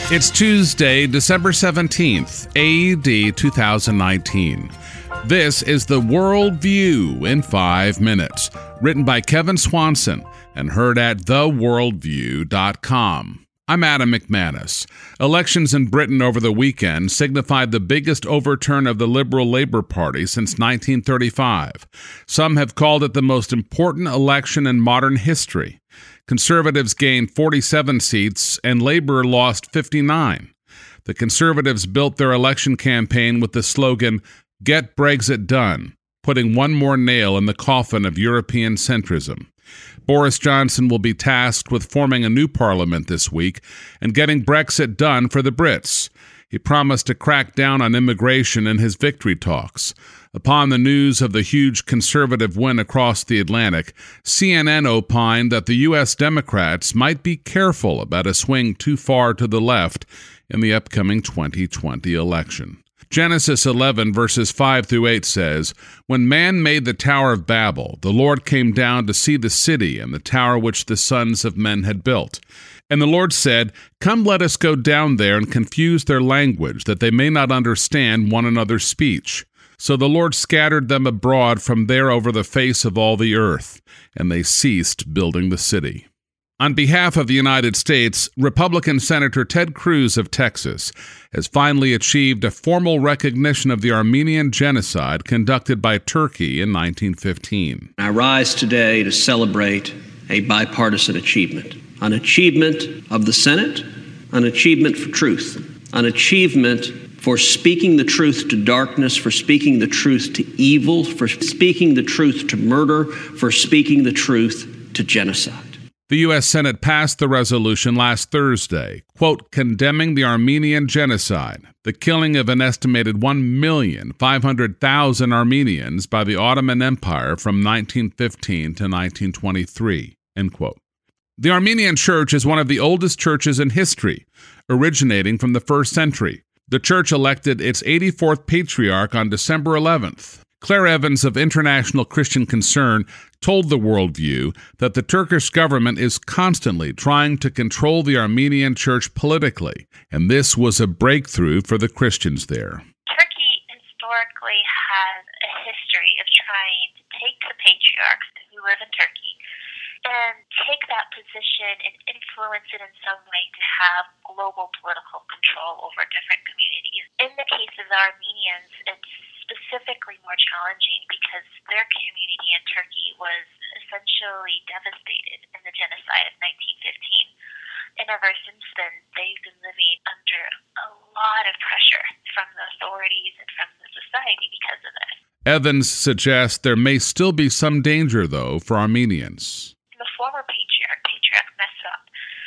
It's Tuesday, December 17th, AD 2019. This is The World View in 5 minutes, written by Kevin Swanson and heard at theworldview.com. I'm Adam McManus. Elections in Britain over the weekend signified the biggest overturn of the Liberal Labour Party since 1935. Some have called it the most important election in modern history. Conservatives gained 47 seats and Labour lost 59. The Conservatives built their election campaign with the slogan, "Get Brexit Done," putting one more nail in the coffin of European centrism. Boris Johnson will be tasked with forming a new parliament this week and getting Brexit done for the Brits. He promised to crack down on immigration in his victory talks. Upon the news of the huge conservative win across the Atlantic, CNN opined that the U.S. Democrats might be careful about a swing too far to the left in the upcoming 2020 election. Genesis 11, verses 5 through 8 says, "When man made the Tower of Babel, the Lord came down to see the city and the tower which the sons of men had built. And the Lord said, Come, let us go down there and confuse their language, that they may not understand one another's speech. So the Lord scattered them abroad from there over the face of all the earth, and they ceased building the city." On behalf of the United States, Republican Senator Ted Cruz of Texas has finally achieved a formal recognition of the Armenian genocide conducted by Turkey in 1915. I rise today to celebrate a bipartisan achievement, an achievement of the Senate, an achievement for truth, an achievement for speaking the truth to darkness, for speaking the truth to evil, for speaking the truth to murder, for speaking the truth to genocide. The U.S. Senate passed the resolution last Thursday, quote, condemning the Armenian genocide, the killing of an estimated 1,500,000 Armenians by the Ottoman Empire from 1915 to 1923, end quote. The Armenian Church is one of the oldest churches in history, originating from the 1st century. The church elected its 84th patriarch on December 11th. Claire Evans of International Christian Concern told The Worldview that the Turkish government is constantly trying to control the Armenian church politically, and this was a breakthrough for the Christians there. Turkey historically has a history of trying to take the patriarchs who live in Turkey and take that position and influence it in some way to have global political control over different communities. In the case of the Armenians, it's specifically more challenging because their community in Turkey was essentially devastated in the genocide of 1915. And ever since then, they've been living under a lot of pressure from the authorities and from the society because of this. Evans suggests there may still be some danger, though, for Armenians. The former Patriarch Mesrop,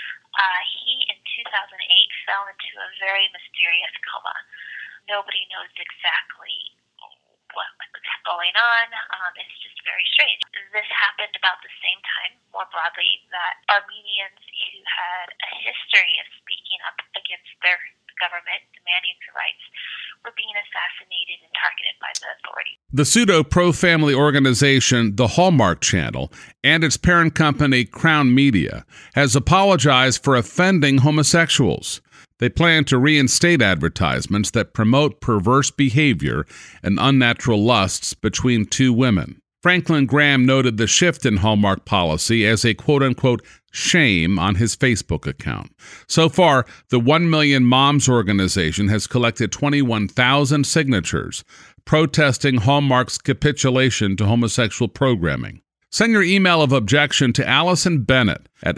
he in 2008 fell into a very mysterious coma. Nobody knows exactly what's going on. It's just very strange. This happened about the same time, more broadly, that Armenians who had a history of speaking up against their government, demanding their rights, were being assassinated and targeted by the authorities. The pseudo-pro-family organization, the Hallmark Channel, and its parent company, Crown Media, has apologized for offending homosexuals. They plan to reinstate advertisements that promote perverse behavior and unnatural lusts between two women. Franklin Graham noted the shift in Hallmark policy as a quote-unquote shame on his Facebook account. So far, the 1 Million Moms organization has collected 21,000 signatures protesting Hallmark's capitulation to homosexual programming. Send your email of objection to Allison Bennett at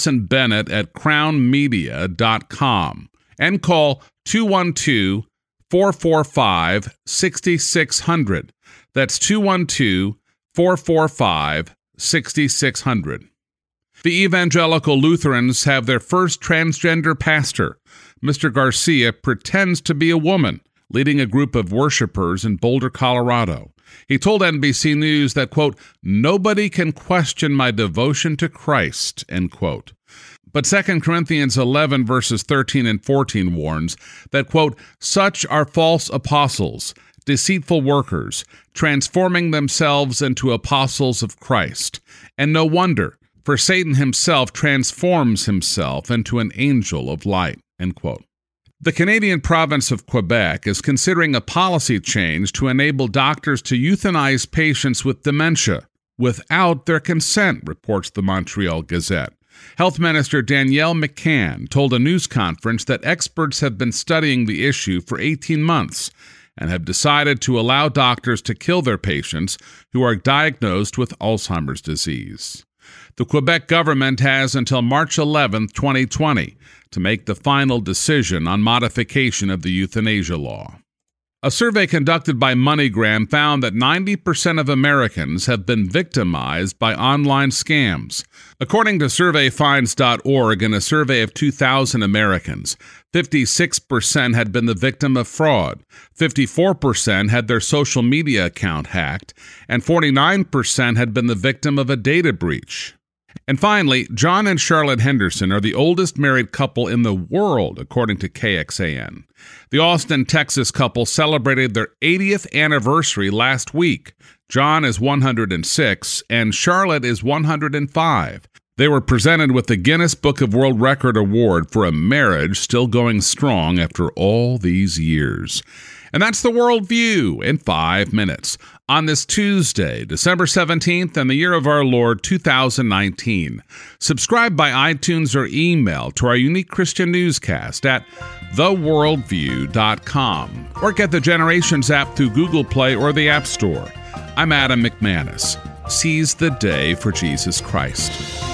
allisonbennett@crownmedia.com and call 212-445-6600. That's 212-445-6600. The Evangelical Lutherans have their first transgender pastor. Mr. Garcia pretends to be a woman, leading a group of worshipers in Boulder, Colorado. He told NBC News that, quote, nobody can question my devotion to Christ, end quote. But 2 Corinthians 11, verses 13 and 14 warns that, quote, such are false apostles, deceitful workers, transforming themselves into apostles of Christ. And no wonder, for Satan himself transforms himself into an angel of light, end quote. The Canadian province of Quebec is considering a policy change to enable doctors to euthanize patients with dementia without their consent, reports the Montreal Gazette. Health Minister Danielle McCann told a news conference that experts have been studying the issue for 18 months and have decided to allow doctors to kill their patients who are diagnosed with Alzheimer's disease. The Quebec government has until March 11, 2020, to make the final decision on modification of the euthanasia law. A survey conducted by MoneyGram found that 90% of Americans have been victimized by online scams. According to surveyfinds.org, in a survey of 2,000 Americans, 56% had been the victim of fraud, 54% had their social media account hacked, and 49% had been the victim of a data breach. And finally, John and Charlotte Henderson are the oldest married couple in the world, according to KXAN. The Austin, Texas couple celebrated their 80th anniversary last week. John is 106 and Charlotte is 105. They were presented with the Guinness Book of World Record Award for a marriage still going strong after all these years. And that's the World View in 5 minutes on this Tuesday, December 17th, and the year of our Lord 2019. Subscribe by iTunes or email to our unique Christian newscast at theworldview.com or get the Generations app through Google Play or the App Store. I'm Adam McManus. Seize the day for Jesus Christ.